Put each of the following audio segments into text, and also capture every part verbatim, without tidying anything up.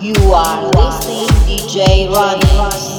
You are listening D J Ronnie.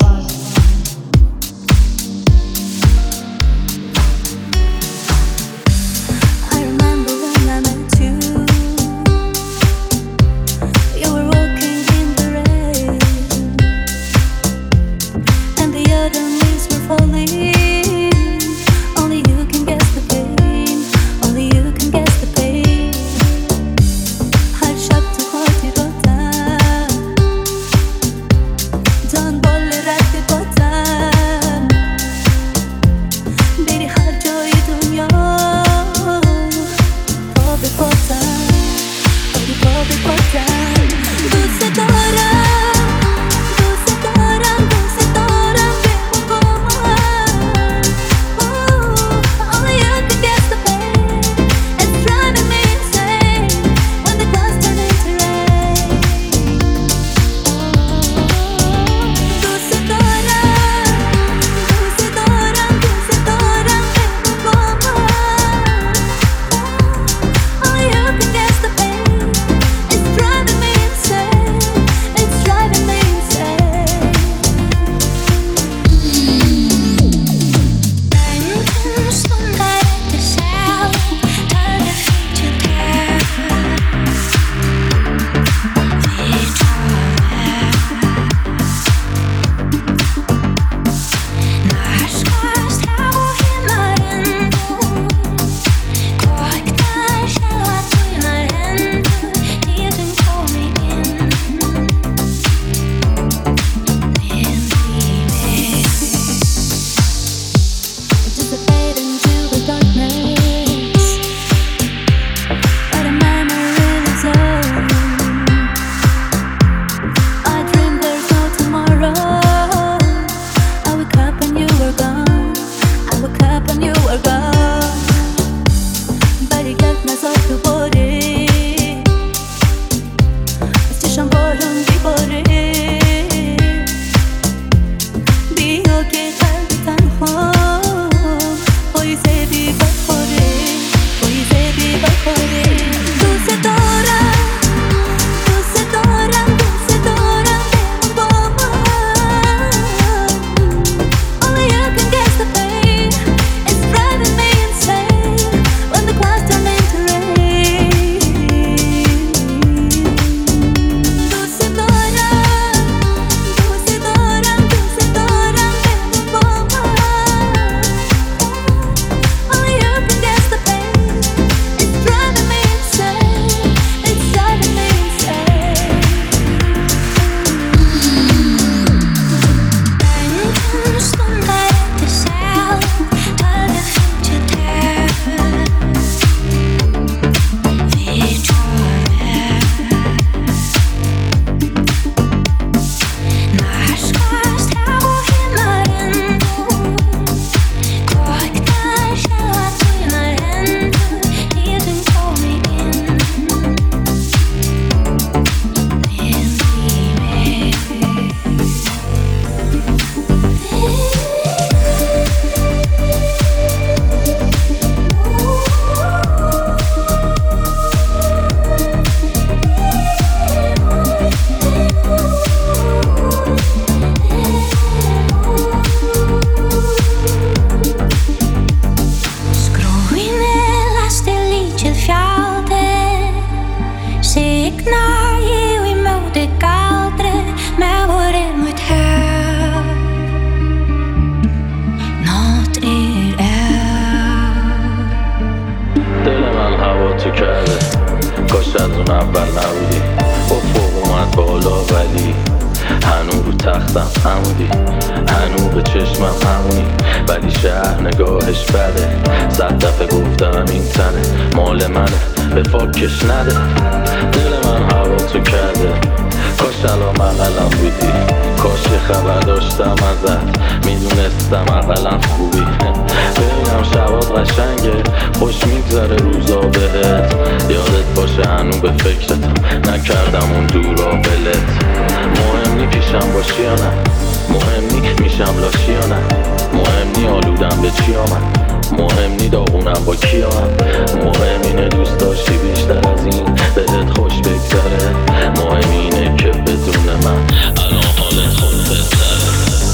مهم نی میشم لاشی یا نه، مهم نی آلودم به چی آمد، مهم نی داغونم با کیم، مهم اینه دوست داشتی بیشتر از این بهت خوش بگذره، مهم اینه که بدون من الان حالت خود بهتره.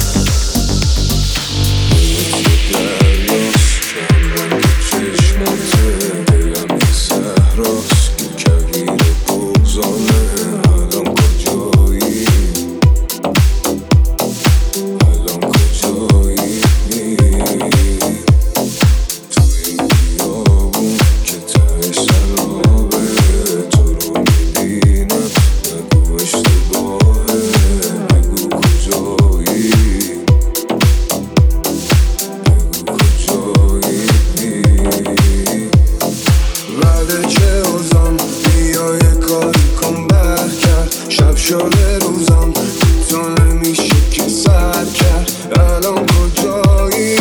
شده روزم تو نمیشه که سر کرد. الان کجایی؟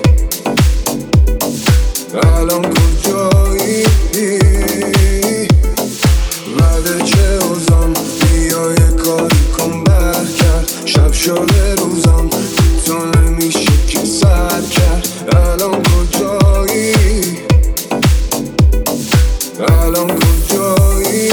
الان کجایی؟ بعد چه اوزم بیا یه کاری کن برگرد. شب شده روزم تو نمیشه که سر کرد. الان کجایی؟ الان کجایی؟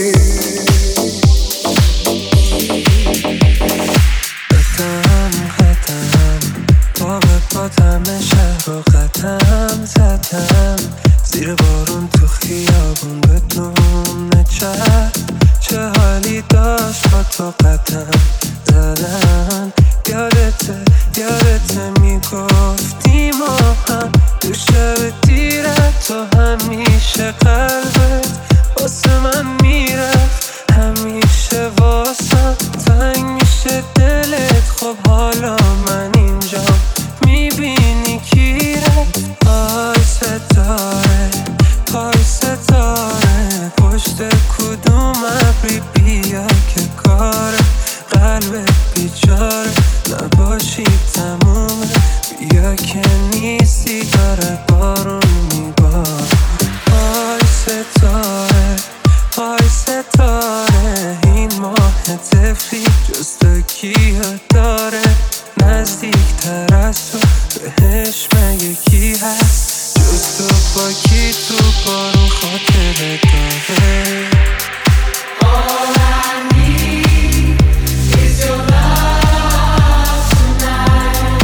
همه شهر رو قدم زدم زیر بارون تو خیابون بدون چه چه حالی داشت با تو قدم زدن. یادته یادته میگفتی ما هم تو شب دیرت تو همیشه قلبت واسه من میرفت، همیشه واسه تنگ میشه دلت. خب حالا من اینجا میبینی کی رفت. پای ستاره پای ستاره پشت کدوم ابری بیا که کار قلبت بیچاره نباشی تمومه. بیا که نیستی داره بارون میبار. پای ستاره پای ستاره این ماه تفری جز تو کیا داره. نزدیکتر از تو بهش مگه کی هست جز تو؟ با کی تو بارون خاطره داره. All I need is your love tonight.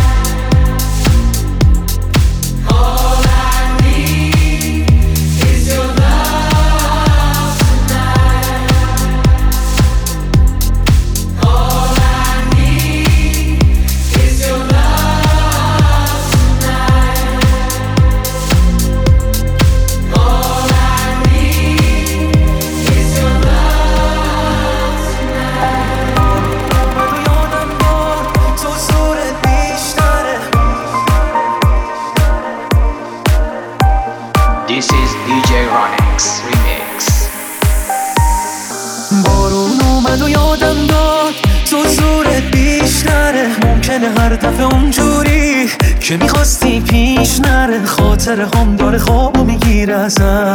All I need is your love tonight. All I need is your love tonight. All I need is your love tonight. یادم بار تو زورت بیشتره. This is دی جی Ronix Remix. بارون اومد و یادم داد تو زورت بیشتره. ممکنه هر دفعه اونجوری که میخواستی پیش نره. خاطر هم داره خوابو میگیره ازم.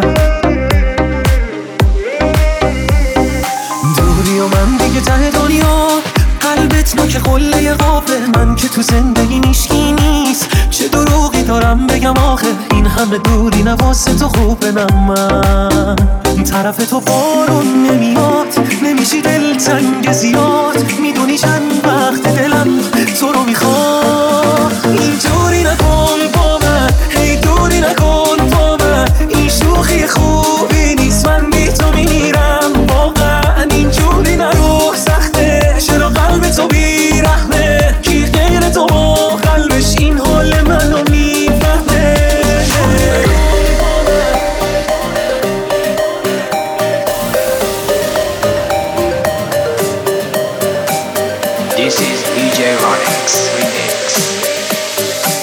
دوری و من دیگه ته دنیا قلبت نوک قله قابل. من که تو زندگی نیشکی نیست چه دروغی دارم بگم آخه. این همه دوری نواسه تو خوبه من طرف تو بارون نمیاد. نمیشی دلتنگ زیاد میدونی چند وقت دلم تو رو میخواد. اینجوری نکن با من هی دوری نکن با من. این شوخی خوبی نیست من بی تو میمیرم واقعا. اینجوری نرو سخته چرا قلب تو بیرحمه. کی غیر تو با قلبش این حال منو میفهمه. This is دی جی Ronix Remix.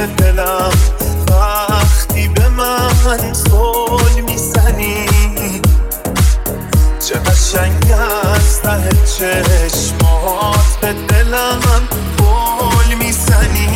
دلم وقتی به من زل میزنی، چه قشنگ است ته چشمات به دلم گل میزنی.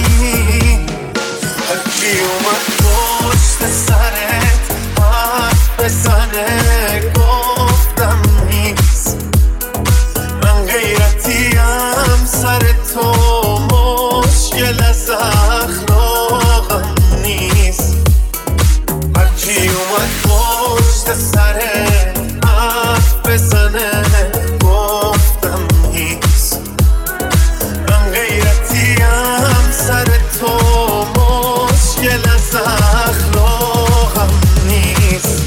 هرکی اومد پشت سرت حرف بزنه گفتم نیست، من غیرتیم سر تو مشکل از اخلاقم نیست. هرکی اومد پشت سرت حرف بزنه گفتم نیست، من غیرتیم سر تو مشکل از اخلاقم نیست.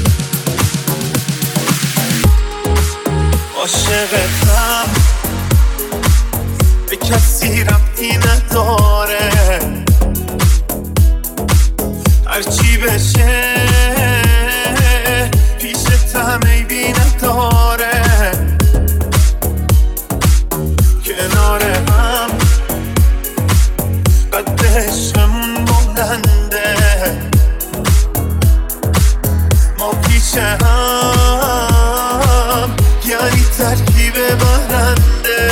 عاشقتم به کسی ربطی نداره، هرچی بشه پیشتم عیبی نداره. کنار هم قد عشقمون بلنده، ما پیش هم یعنی ترکیب برنده.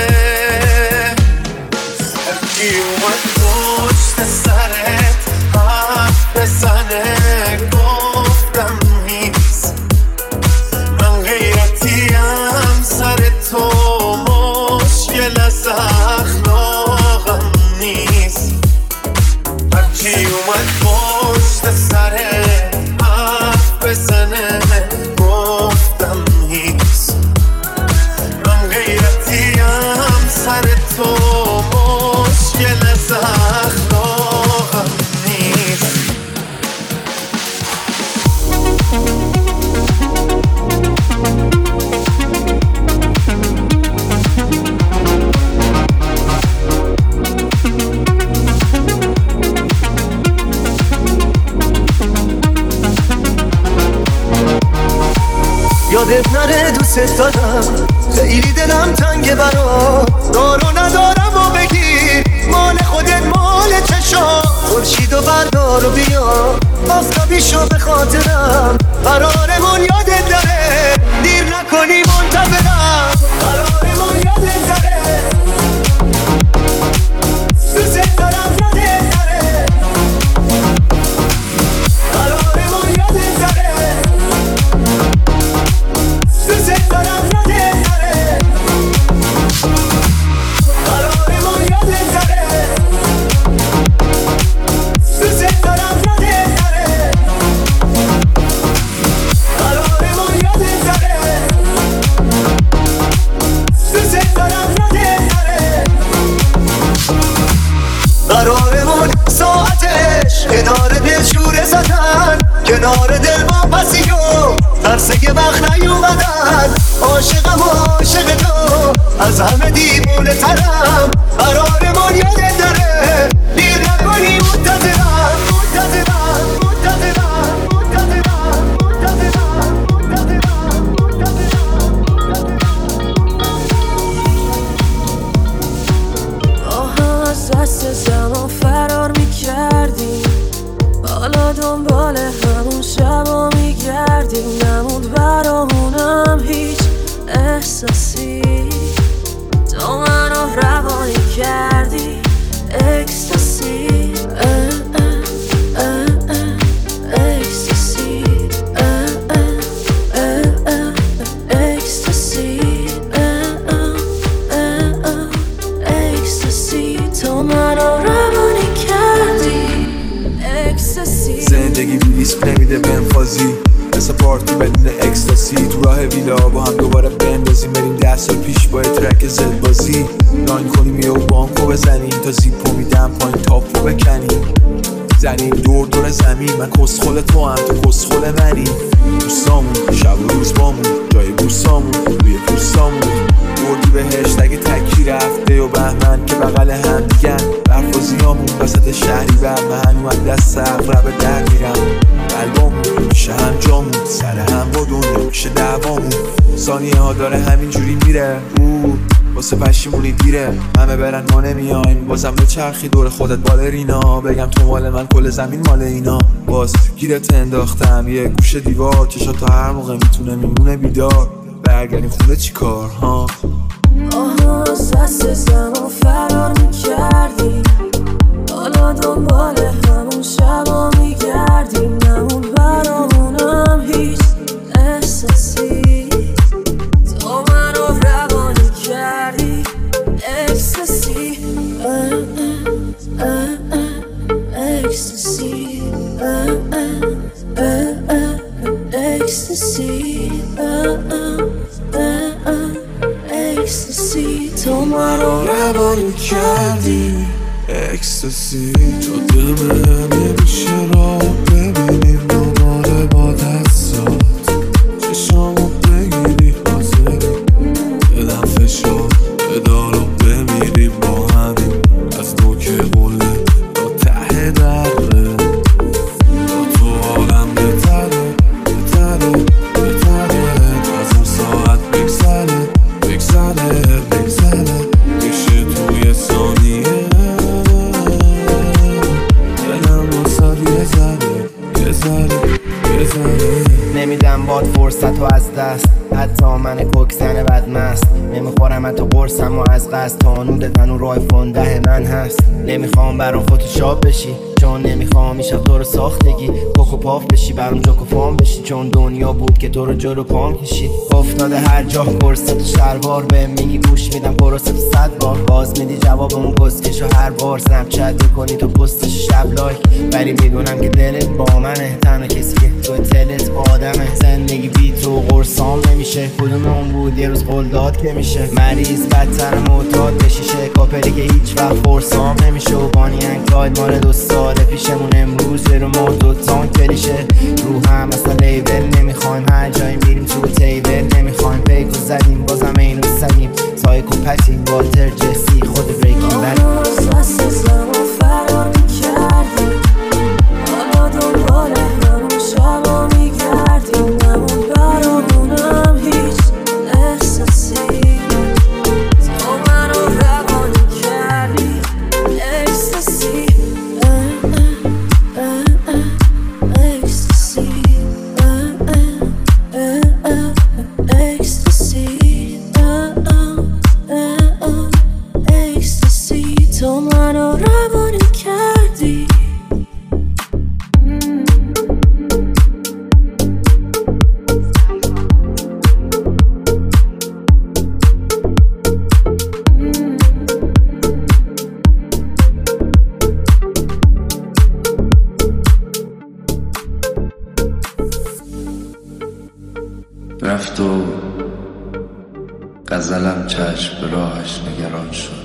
هرکی اومد پشت سرت حرف بزنه گفتم نیست، من غیرتیم سر تو مشکل از اخلاقم نیست. هرکی اومد پشت سرت حرف بزنه گفتم نیست، من غیرتیم سر تو مشکل از اخلاقم نیست. یادت نره دوست دارم، خیلی دلم تنگه برات، دارو ندارم و بگیر مال خودت مال چشام. خورشید و بردار و بیا آفتابی شو به خاطرم، قرارمون یادت داره دیر نکنی منتظرم، قرارمون یادت داره دوست دارم یادت داره، قرارمون یادت داره دوست دارم یادت داره، قرارمون یادت داره دوست دارم یادت داره، قرارمون یادت داره دوست دارم یادت داره. قرارمون ساعتش کنار دل شوره زدن، کنار دل با پسی و ترسه وقت نیومدن. عاشقم و عاشق تو از همه دیوونه ترم، قرارمون یادت داره دیر نکنی منتظرم، منتظرم منتظرم منتظرم منتظرم منتظرم منتظرم. با هم از دست زمان فرار میکردیم، حالا دنبال همون شبا میگردیم. نموند برامونم هیچ احساسی، تو منو روانی کردی اکستاسی، اکستاسی اکستاسی اکستاسی، تو منو روانی کردی اکستاسی. زندگی ریسک نمیده بهم فازی، مثل پارتی بدون اکستاسی. تو راه ویلا با هم دوباره بندازیم، بریم ده سال پیش با ترک زد بازی. لاین کنیم یه بانکو بزنیم، تا زیپو میدم پایین تاپو بکنیم. زنیم دور دور زمین، من کسخل تو هم تو کسخل منی. دوستامون شب و روز بامون، جای بوسامون روی پوستامون. بردی بهشت اگه تکی رفته و بهمن که بغل هم دیگن. برفازیامون وسط شهری بر من اومد دست اقرب در میرم. قلبامون میشه هم جامون، سر هم با دنیا میشه دعوامون. ثانیه ها داره همینجوری میره. او واسه پشیمونی دیره، همه برن ما نمیایم. بازم بچرخی دور خودت بالرینا، بگم تو مال من کل زمین مال اینا. باز گیرت انداختم یه گوشه دیوار، چشات تا هر موقع میتونه میمونه بیدار. برگردیم خونه چی کار ها؟ آها دست زمان فرار میکردی، حالا دنبال همون شبا میگردیم. نمون برامونم هیچ احساسی، تو منو روانی کردی. اکستاسی اکستاسی اکستاسی اکستاسی، تو منو روانی کردی. اکستاسی تو دل نمیشه را ببینیم دوباره با دستات، چشامو بگیری حاضری بدم فشار بدارو بمیریم با همین. از تو که قله تا ته دره، تا تو عالم بهتره بهتره بهتره. از اون ساعت بگذره بگذره بگذره، میشه توی ثانیه نمیدم باد فرصت و از دست، حتی من کوکسن بدمست. نمیخورم حتی قرصم و از قصد، تانود تنور آیفون ده من هست. نمیخوام برام فتوشاپ بشی، چون نمیخوام میشه تو رو ساختگی. کوکو پاف بشی برام جوکو فام بشی، چون دنیا بود که تو رو جلو پام کشید. افتاده هر جا کرست و شلوار، به میگی گوش میدم کرست و صد بار. باز میدی جوابمون کسکش و هر بار سنپ چت میکنی تو پستش شب لایک. ولی میدونم که دلت با منه، تنها کسی که تو تلت آدمه. زندگی بی تو قرصام نمیشه، کدوم اون بود یه روز قول داد که میشه. مریض بدتر معتاد بشیشه، کاپلی که هیچ وقت قرصام نمیشه. و بانی انگاید مال دو سال پیشمون، امروز رو ما دوتان کلیشه. رو هم اصلا لیبل نمیخوایم، هر جایی میریم تو تیبل نمیخوایم. پیکو زدیم بازم اینو سگیم، سایکو پتیم والتر جسی خود بریکیم بد. دست زمان فرار میکردی، حالا دنبال همون شبا میگردیم. نمون برامونم هیچ احساسی، تو منو روانی کردی. اکستاسی اکستاسی اکستاسی، تو منو روانی کردی. رفت و غزلم چشم به راهش نگران شد.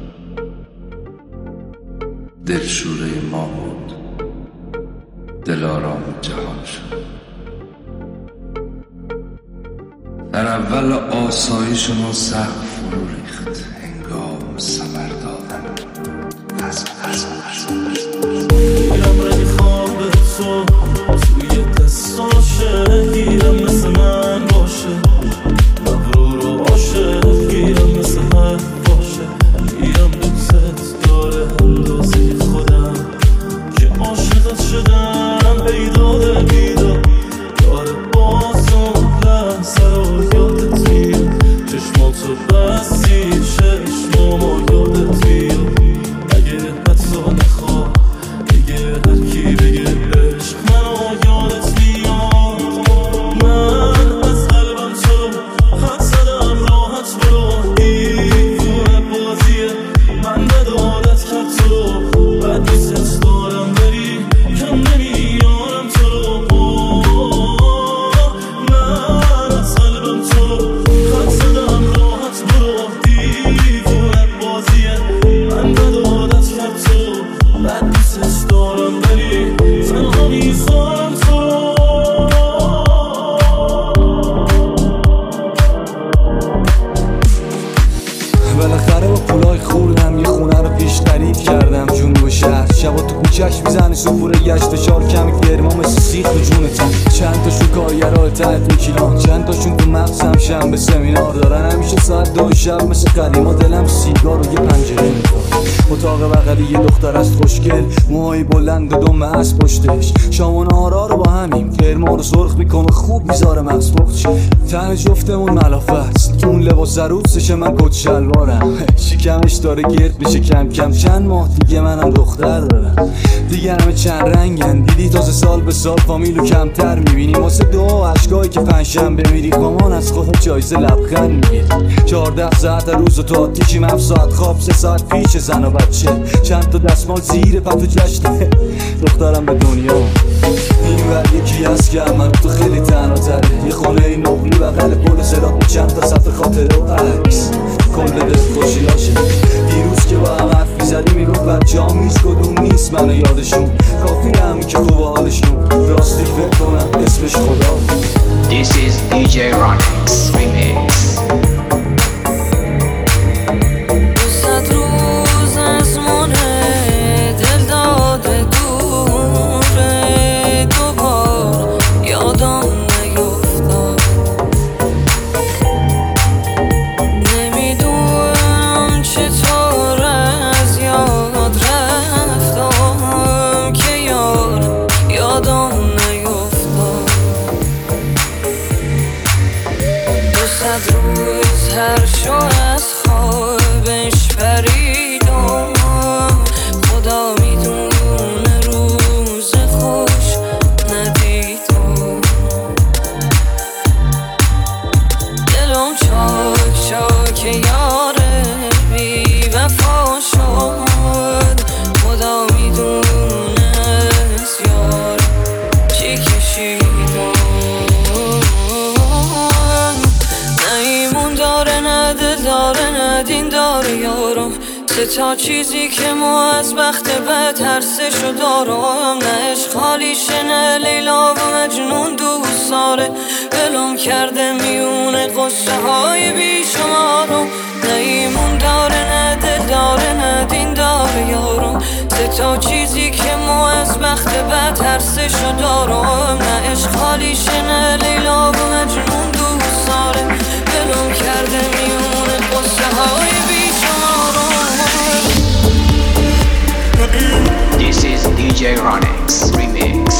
دل شوره ما بود، دل آرام جهان شد. در اول آسایشمون سقف فرو ریخت، هنگام ثمر دادن غزل گیرم رنگ خواب تو توی دستاشه، گیرم مثل من باشه مغرور و عاشق. گیرم مثل من باشه، گیرم دوست داره اندازه خودم که عاشقت شدم. بیداده بیداد داره بازم لحظه رو یادت میاد. چشماتو بستی چشمامو یادت میزنی سپوره گشت شار کمی گرما مثل سیخ تو جونتم. چند تاشون کارگرها تحت میکیلان، چند تاشون تو مغزم شنبه سمینار دارن. همیشه ساعت دو شب مثل قدیما دلم سیگار و یه پنجره میخواد. اتاق بغلی یه دختر است خوشگل، موهای بلند و دم از پشتش. شام و نهارا رو با همیم گرما رو سرخ میکنه، خوب میذاره مغز پخت شه. تن جفتمون ملافه است، اون لباس عروسشه من کت شلوارم. شکمش داره گرد میشه کم کم، چند ماه دیگه منم دختر دارم. دیگه همه چند رنگن، دیدی تازه سال به سال فامیلو کمتر میبینی. واسه دو عشقایی که پنجشنبه میری مامان از خودت جایزه لبخند میگیری. چهارده ساعت روز و تو آتیشیم، هفت ساعت خواب، سه ساعت پیش زن و بچه. چند تا دستمال زیر پتو جشنه دخترم به دنیا. این ور یکی از که من تو خیلی تنها تره، یه خونه این نقلی بغل پل صراط با چند تا صفحه خاطره و عکس. کل دل خوشیاشه دیروز که با هم حرف میزدی میگفت بچه هم نیست کدوم نیست منو یادشون. کافی هم که خوب حالشون، راستی فکر کنم اسمش خدا. This is دی جی Ronix Remix. دوست روز از مونه دل داده دوره، دوبار یادم نیفتاد. نمیدونم چطور از یاد رفتم که یار یادم نیفتاد. دوست روز هر شو از خوابش پریدم، خدا میدونه روز خوش ندیدم. دلم چاک چاک یاره بی وفا شد، خدا میدونه از یار چی کشیدم. نه ایمون داره نه دل داره نه دین داره یارم، سه تا چیزی که ما از بخت بد هر سه شو دارم. نه عشق خالیشه نه لیلا و مجنون دوست داره، ولم کرده میونه قصه های بیشمارم. نه ایمون داره نه دل داره نه دین داره یارم، سه تا چیزی که ما از بخت بد هر سه شو دارم. نه عشق خالیشه نه لیلا و مجنون دوست داره، ولم کرده میونه قصه های بیشمارم. This is دی جی Ronix Remix.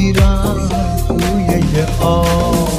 میرم روی یه آب.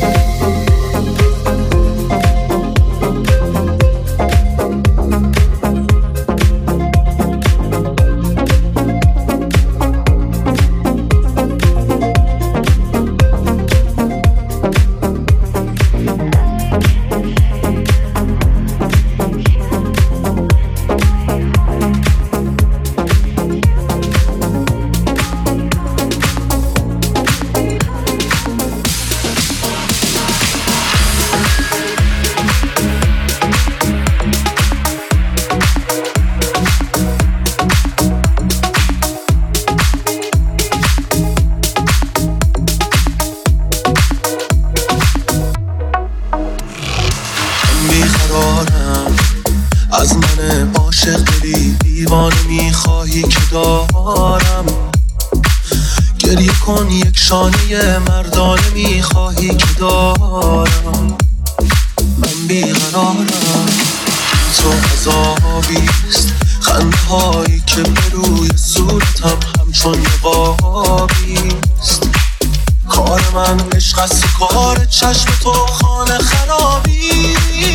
از من عاشق دلی دیوانه میخواهی که دارم، گریه کن یک شانه مردانه میخواهی که دارم. من بیقرارم تو عذابیست، خنده هایی که به روی صورتم همچون نقابیست. کار من عشق است، کار چشم تو خانه خرابی.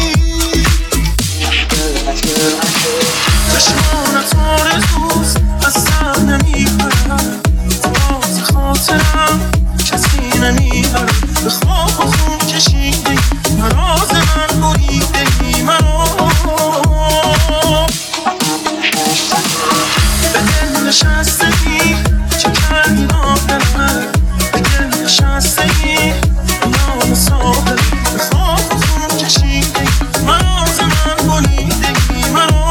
چشمانت آرزوست از سر نمیبرم، باز خاطرم کسی نمیبرم. به خواب و خون کشیده مراز من بریده مرا، به دل نشستگی چه کردی آدم، به دل نشستگی نام صاحب. به خواب و خون کشیده مراز من بریده مرا.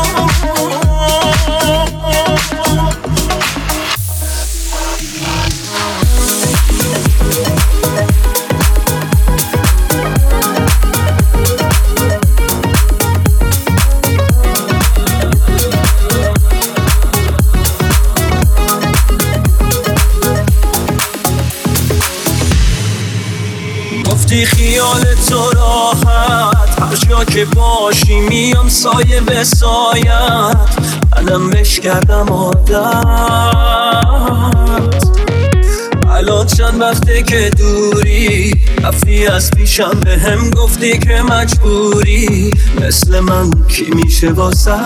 گفتی خیال تو راحت، هر جا که باشی میام سایه به سایت. منم بش کردم عادت، الان چند وقته که دوری، رفتی از پیشم به هم گفتی که مجبوری. مثل من کی میشه واسه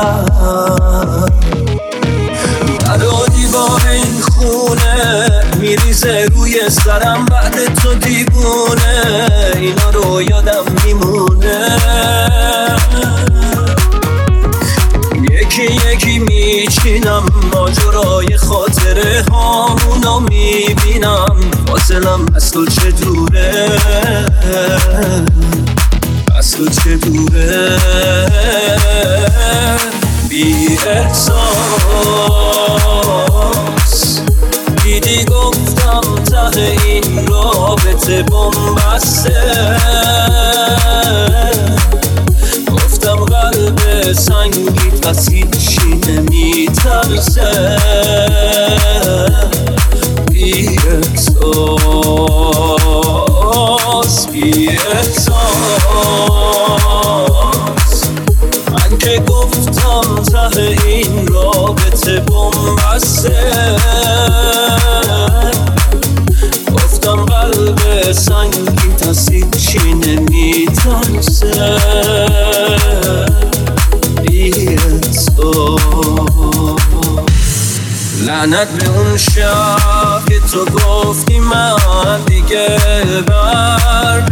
ندادی با این خونه، میریزه روی سرم بعد تو دیوونه. اینا رو یادم میمونه، یکی یکی میچینم ماجرای خاطره هامونو میبینم. فاصلم از تو چه دوره، از تو چه دوره. بی احساس دیدی گفتم ته این رابطه بنبسته، گفتم قلب سنگی پس هیچی نمیترسه. بی احساس بی احساس من که گفتم ته این رابطه بنبسته، گفتم قلب سنگی پس هیچی نمیترسه. بی احساس لعنت به اون شب که تو گفتی من دیگه بر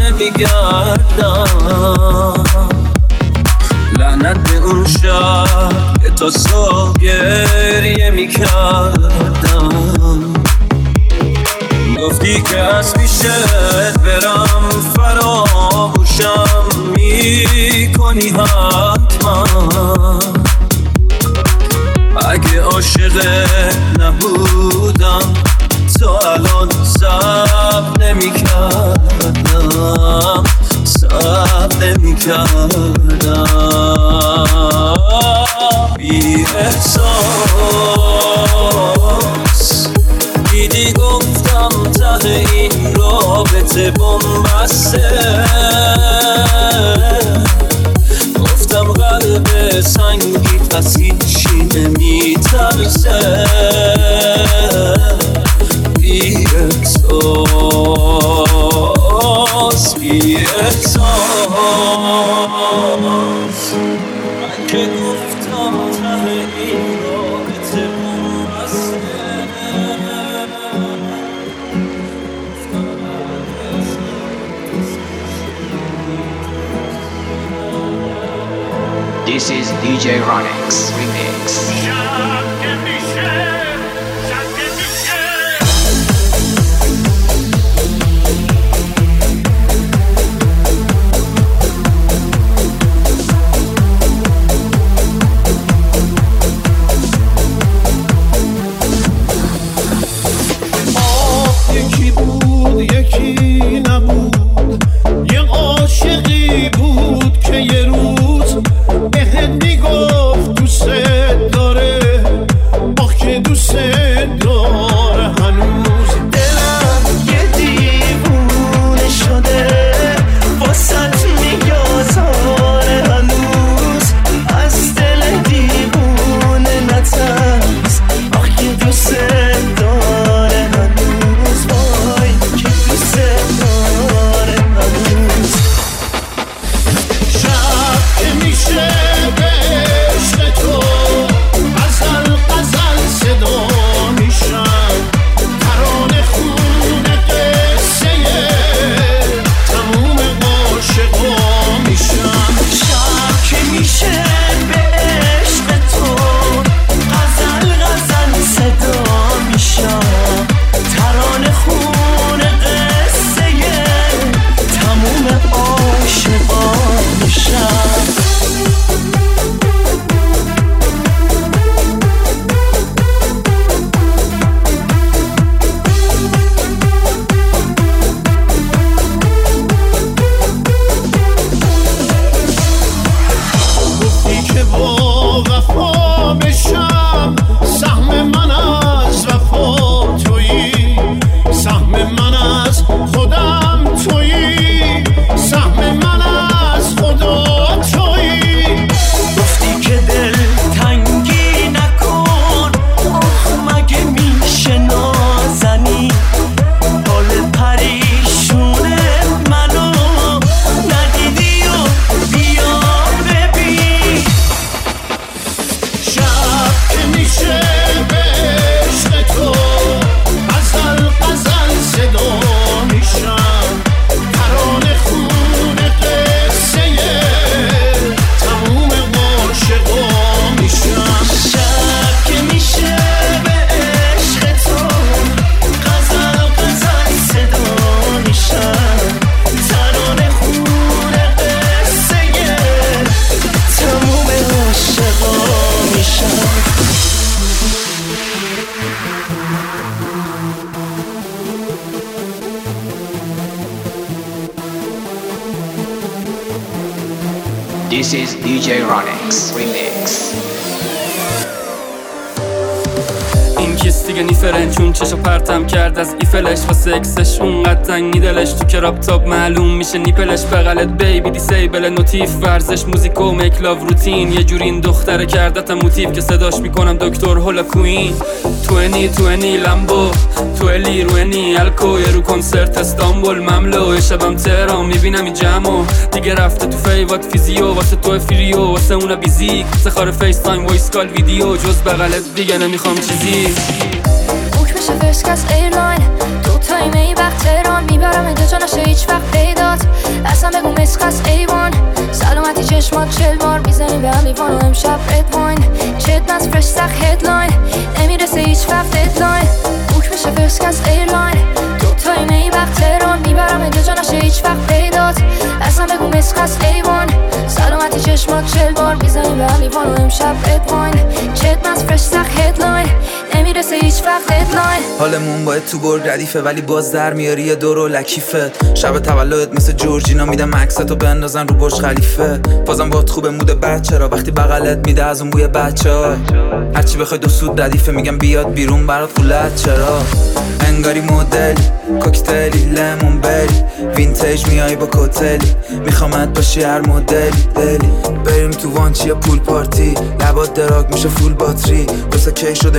نمیگردم. لعنت به اون شب که تا صبح گریه میکردم. گفتی که از پیشت برم فراموشم میکنی حتما. اگه عاشق نبودم تا الان صبر نمیکردم، صبر نمیکردم. بی احساس دیدی گفتم ته این رابطه بنبسته، گفتم قلب سنگی پس هیچی نمیترسه. بی احساس بی احساس من که گفتم ته این رابطه بسته This is D J Ronix Remix. یکی بود یکی نبود یه عاشقی بود که یه روز بهت میگفت دوست داره آخ که دوست داره هنوز دلم یه دیوونه شده واسط میگذاره هنوز از دل دیوونه نترس آخ که دوست داره هنوز وای که دوست داره هنوز شب که میشه به عشق تو غزل غزل صدا میشم ترانه خونه قصه تموم عاشقا میشم شب که میشه به عشق تو غزل غزل صدا میشم ترانه خونه قصه تموم عاشقا میشم گفتی که با وفا بشم سهم من از وفا تویی سهم من از خودم تویی سهم من از خدا تویی گفتی که دل تنگی نکن آخ مگه میشه نازنی حال پریشونه منو ندیدی و بیا ببین شب که میشه به عشق تو غزل غزل صدا میشم ترانه خونه قصه تموم عاشقا میشم شب که میشه به عشق تو غزل غزل صدا میشم ترانه خونه قصه تموم عاشقا میشم This is D J Ronix Remix. این کیس دیگه نیفرن چون چشو پرتم کرد از ایفلش واسه اکسش اونقدر تنگی دلش تو کراب تاپ معلوم میشه نیپلش بغلت بیبی دیسیبل نوتیف ورزش موزیک و میک لاو روتین یه جوری این دختره کردتم موتیف که صداش میکنم دکتر هولا کوین توینی توینی لمبو تویلی روینی الکو یه رو کنسرت استانبول مملو شبم تهران میبینم این جمعو دیگه رفته تو فیوات فیزیو واسه تو فریو واسه اونا بیزیک واسه خار فیس تایم وایس کال ویدیو جز بغلت دیگه نمیخوام چیزی بوک بشه فرسکس ایرلاین دو تایمه ای وقت تهران میبرم اینجا جا نشه هیچ وقت پیدات اصلا بگو مسخص ایوان سلامتی چشمات چل بار میزنیم به هم لیوان و امشب رد واین چت نز فرش سخ هدلاین نمیرسه هیچ وقت ددلاین بوک بشه فرسکس ایرلاین دو تایمه ای وقت تهران میبرم اینجا جا نشه هیچ وقت پیدات اصلا بگو مسخص ایوان سلامتی چشمات چل بار میزنیم به هم لیوان و امشب رد واین چت نز فرش سخ هدلاین نمیرسه هیچ وقت ددلاین حالمون باید تو برگ ردیفه ولی باز در میاری یه دور و لکیفت شب تولدت مثل جورجینا میدم عکستو بندازن رو برج خلیفه بازم باهات خوبه مود بچه را وقتی بغلت میده از اون بوی بچه ها هرچی بخوای دو سود ردیفه میگم بیاد بیرون برات قولت چرا انگاری مدلی کوکتلی لمون بری وینتیج میای با کوتلی میخوامت باشی هر مدلی دلی بریم تو وانچی یا پول پارتی لبات دراگ میشه فول باتری واسه کی شده میزمون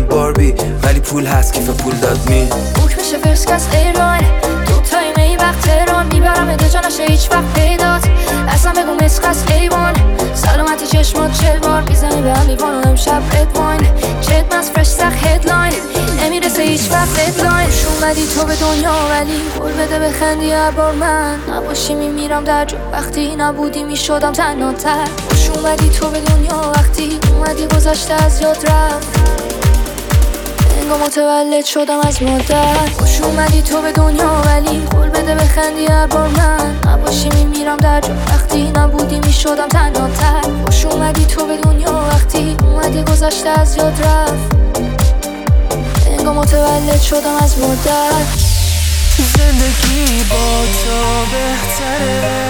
باربی ولی پول هست کیف پول داد می بوک میشه فرست کس ایرلاین تو تایمه وقت تهران میبرم اده جا نشه هیچ وقت پیدات اصلا بگو مسخص ایوان سلامتی چشمات چل بار میزنی به هم لیوان و امشب رد واین چت مز فرش سخ هدلاین نمیرسه هیچ وقت ددلاین خوش اومدی تو به دنیا ولی قول بده بخندی هر بار من نباشی میمیرم در جو وقتی نبودی میشدم تنها تر خوش اومدی تو به دنیا وقتی اومدی گذشته از یاد رفت انگار متولد شدم از مادر خوش اومدی تو به دنیا ولی قول بده بخندی هر بار من نباشی میمیرم در جو وقتی نبودی میشدم تنها تر خوش اومدی تو به دنیا وقتی اومدی گذشته از یاد رفت انگار متولد شدم از مادر زندگی با تو بهتره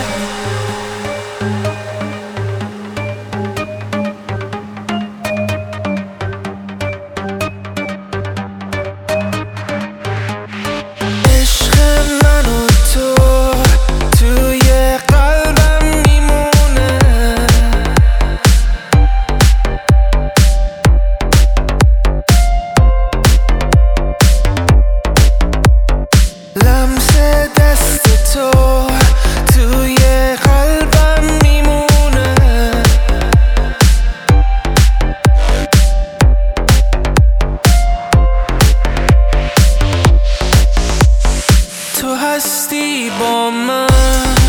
هستی با من